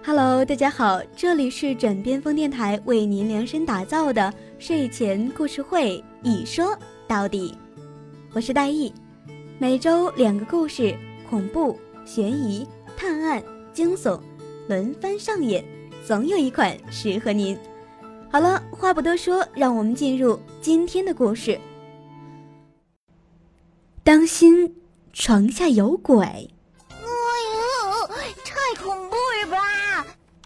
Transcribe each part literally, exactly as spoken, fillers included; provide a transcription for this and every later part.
Hello， 大家好，这里是枕边风电台为您量身打造的睡前故事会，一说到底。我是戴艺，每周两个故事，恐怖、悬疑、探案、惊悚，轮番上演，总有一款适合您。好了，话不多说，让我们进入今天的故事。当心，床下有鬼！ 哎呦，太恐怖了吧！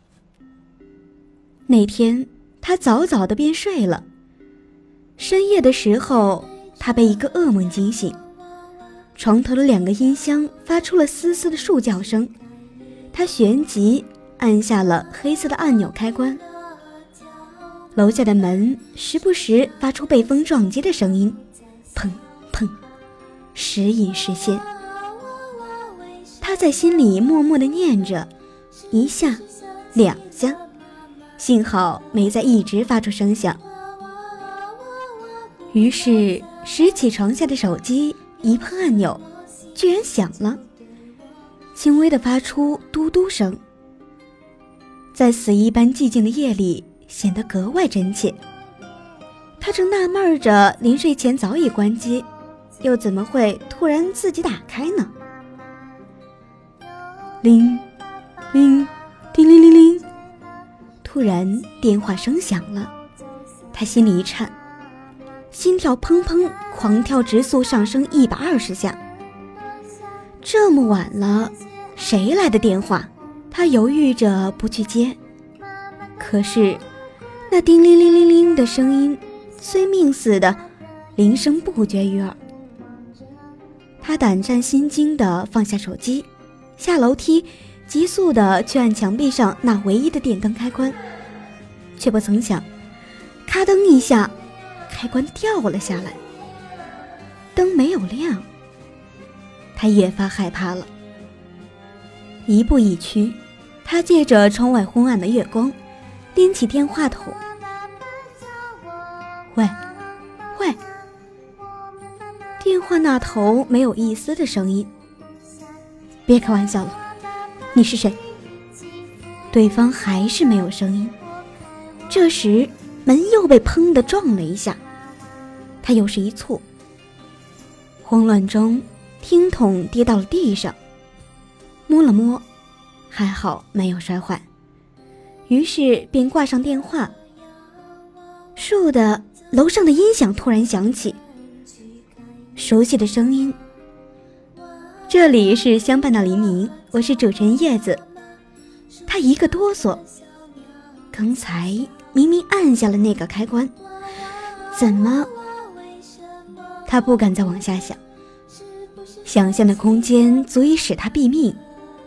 那天他早早的便睡了，深夜的时候，他被一个噩梦惊醒。床头的两个音箱发出了嘶嘶的树叫声，他旋即按下了黑色的按钮开关。楼下的门时不时发出被风撞击的声音，砰砰，时隐时现。他在心里默默地念着，一下两下，幸好没再一直发出声响。于是拾起床下的手机，一碰按钮，居然响了，轻微地发出嘟嘟声，在死一般寂静的夜里显得格外真切。他正纳闷着，临睡前早已关机，又怎么会突然自己打开呢？铃铃叮铃铃铃，突然电话声响了，他心里一颤，心跳砰砰狂跳，直速上升一百二十下。这么晚了，谁来的电话？他犹豫着不去接，可是那叮铃铃铃铃的声音虽命似的，铃声不绝于耳。他胆战心惊地放下手机，下楼梯，急速地去按墙壁上那唯一的电灯开关，却不曾想，咔噔一下，开关掉了下来，灯没有亮。他越发害怕了，一步一趋，他借着窗外昏暗的月光，拎起电话筒。喂喂，电话那头没有一丝的声音。别开玩笑了，你是谁？对方还是没有声音。这时门又被砰地撞了一下，他又是一错，慌乱中听筒跌到了地上，摸了摸，还好没有摔坏，于是便挂上电话。倏地，楼上的音响突然响起，熟悉的声音。这里是相伴到黎明，我是主持人叶子。他一个哆嗦，刚才明明按下了那个开关，怎么？他不敢再往下想，想象的空间足以使他毙命。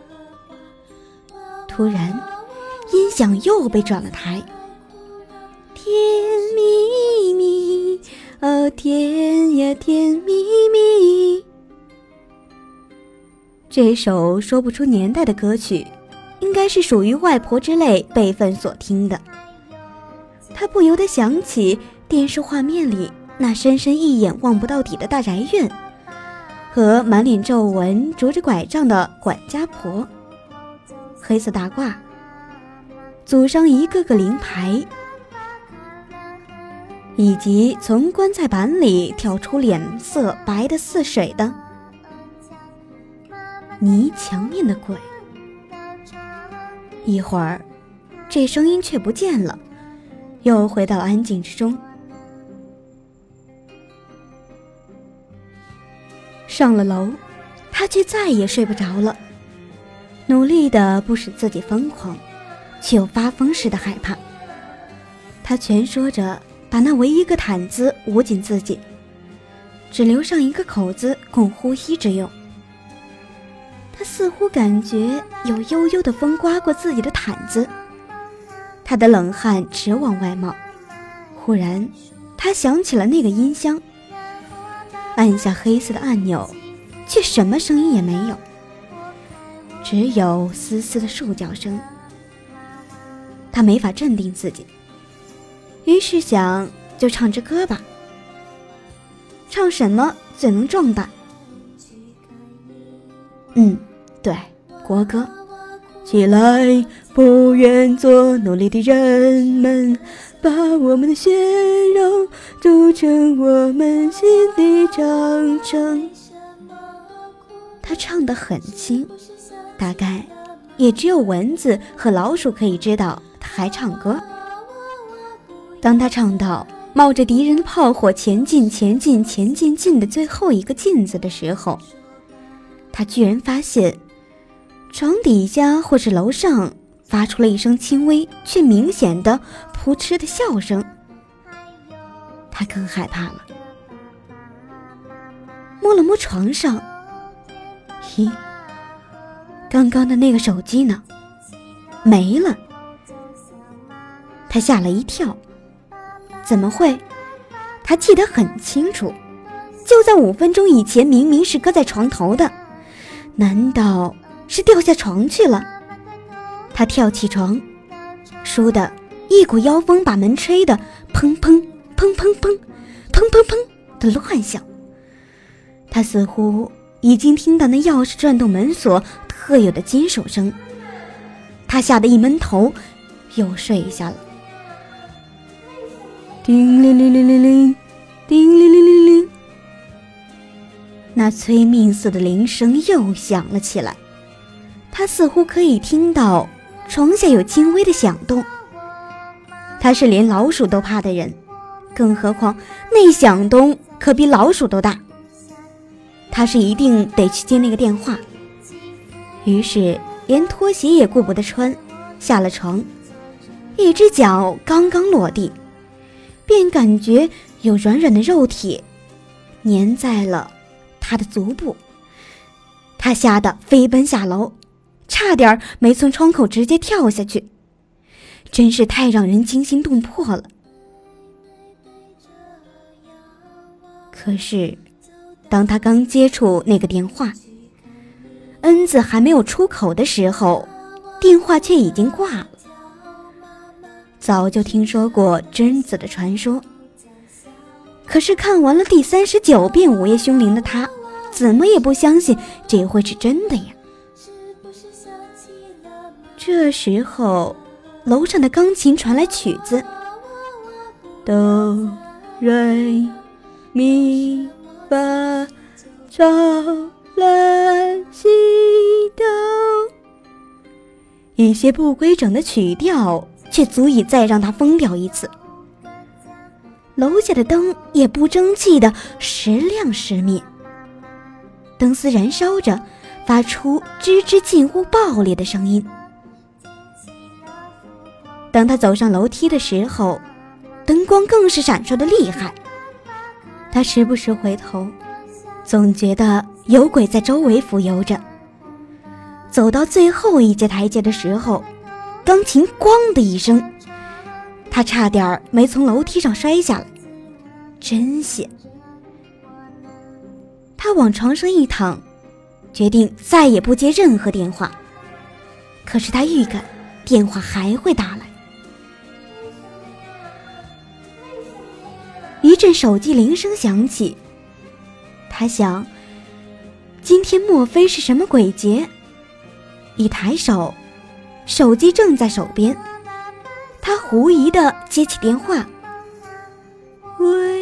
突然音响又被转了台，甜蜜蜜，哦甜呀甜蜜蜜。这首说不出年代的歌曲，应该是属于外婆之类辈分所听的。他不由得想起电视画面里那深深一眼望不到底的大宅院，和满脸皱纹拄着拐杖的管家婆，黑色大褂，祖上一个个灵牌，以及从棺材板里跳出脸色白得似水的泥墙面的鬼。一会儿，这声音却不见了，又回到了安静之中。上了楼，他却再也睡不着了，努力的不使自己疯狂，却又发疯似的害怕。他蜷缩着把那唯一个毯子捂紧自己，只留上一个口子供呼吸之用。他似乎感觉有悠悠的风刮过自己的毯子，他的冷汗直往外冒。忽然他想起了那个音箱，按下黑色的按钮，却什么声音也没有，只有丝丝的树叫声。他没法镇定自己，于是想就唱支歌吧，唱什么最能壮胆？嗯，对，国歌， 起来，不愿做奴隶的人们，把我们的血肉筑成我们心里长城。他唱得很轻，大概也只有蚊子和老鼠可以知道他还唱歌。当他唱到冒着敌人的炮火前进前进前进进的最后一个进字的时候，他居然发现床底下或是楼上发出了一声轻微却明显的扑哧的笑声。他更害怕了，摸了摸床上，咦，刚刚的那个手机呢？没了。他吓了一跳，怎么会？他记得很清楚，就在五分钟以前明明是搁在床头的，难道是掉下床去了？他跳起床，倏地一股妖风把门吹得砰砰砰砰砰砰砰砰的乱响。他似乎已经听到那钥匙转动门锁特有的金属声，他吓得一闷头，又睡下了。叮铃铃铃铃铃，叮铃铃铃铃，那催命似的铃声又响了起来。他似乎可以听到床下有轻微的响动。他是连老鼠都怕的人，更何况那响动可比老鼠都大。他是一定得去接那个电话，于是连拖鞋也顾不得穿，下了床，一只脚刚刚落地，便感觉有软软的肉体粘在了他的足部。他吓得飞奔下楼，差点没从窗口直接跳下去，真是太让人惊心动魄了。可是当他刚接触那个电话，恩字还没有出口的时候，电话却已经挂了。早就听说过贞子的传说，可是看完了第三十九遍午夜凶铃的他，怎么也不相信这会是真的呀。这时候楼上的钢琴传来曲子，哆瑞咪发嗦拉西哆，一些不规整的曲调却足以再让他疯掉一次。楼下的灯也不争气的时亮时灭，灯丝燃烧着，发出吱吱近乎爆裂的声音。当他走上楼梯的时候，灯光更是闪烁的厉害。他时不时回头，总觉得有鬼在周围浮游着。走到最后一阶台阶的时候，钢琴咣的一声，他差点没从楼梯上摔下来，真险。他往床上一躺，决定再也不接任何电话。可是他预感电话还会打来。一阵手机铃声响起，他想，今天莫非是什么鬼节？一抬手，手机正在手边，他狐疑地接起电话。喂，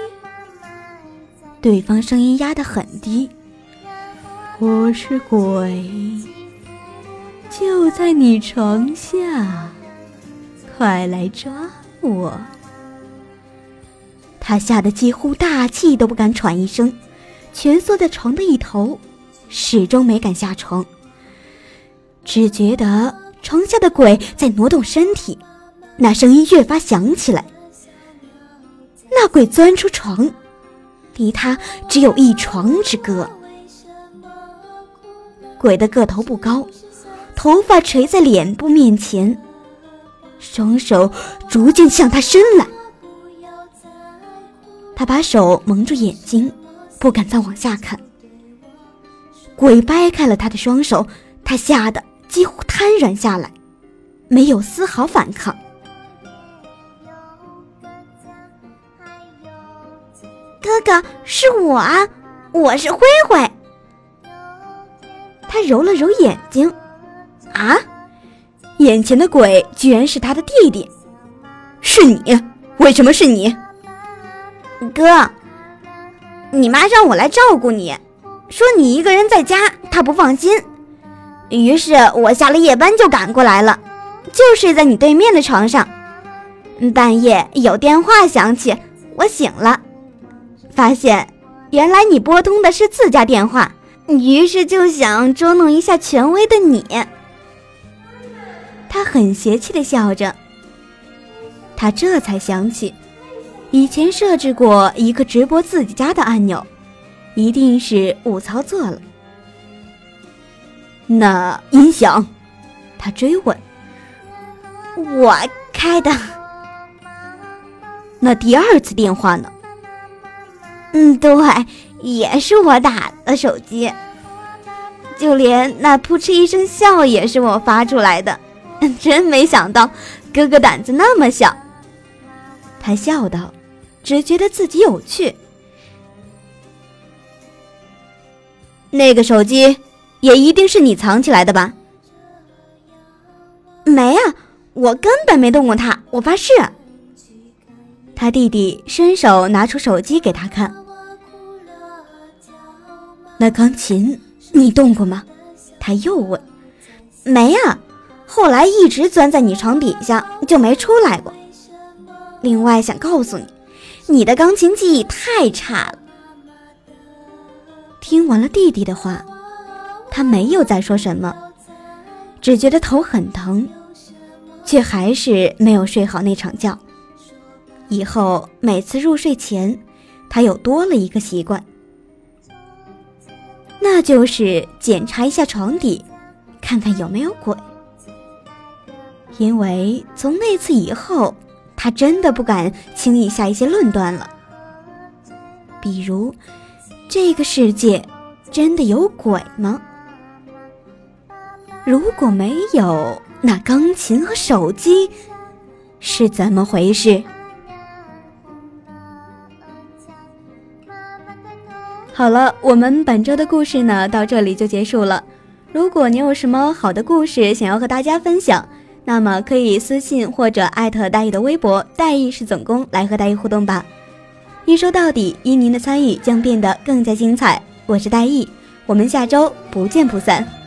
对方声音压得很低，我是鬼，就在你床下，快来抓我。他吓得几乎大气都不敢喘一声，蜷缩在床的一头，始终没敢下床，只觉得床下的鬼在挪动身体，那声音越发响起来。那鬼钻出床，离他只有一床之隔。鬼的个头不高，头发垂在脸部面前，双手逐渐向他伸来。他把手蒙住眼睛，不敢再往下看。鬼掰开了他的双手，他吓得几乎瘫软下来，没有丝毫反抗。 哥哥，是我啊，我是灰灰。 他揉了揉眼睛，啊， 眼前的鬼居然是他的弟弟。是你？为什么是你？ 哥，你妈让我来照顾你，说你一个人在家她不放心，于是我下了夜班就赶过来了，就睡在你对面的床上。半夜有电话响起，我醒了，发现原来你拨通的是自家电话，于是就想捉弄一下权威的你。 他很邪气地笑着，他这才想起以前设置过一个直播自己家的按钮，一定是误操作了。那音响？他追问。 我开的。 那第二次电话呢？ 嗯，对，也是我打的手机，就连那扑哧一声笑也是我发出来的，真没想到哥哥胆子那么小。 他笑道，只觉得自己有趣。那个手机也一定是你藏起来的吧？ 没啊，我根本没动过它，我发誓。 他弟弟伸手拿出手机给他看。那钢琴你动过吗？他又问。 没啊，后来一直钻在你床底下，就没出来过。另外想告诉你，你的钢琴技艺太差了。 听完了弟弟的话，他没有再说什么，只觉得头很疼，却还是没有睡好那场觉。以后每次入睡前，他又多了一个习惯，那就是检查一下床底，看看有没有鬼。因为从那次以后，他真的不敢轻易下一些论断了。比如，这个世界真的有鬼吗？如果没有，那钢琴和手机是怎么回事？好了，我们本周的故事呢，到这里就结束了。如果你有什么好的故事想要和大家分享，那么可以私信或者艾特大义的微博大义是总工来和大义互动吧。一说到底，因您的参与将变得更加精彩。我是大义，我们下周不见不散。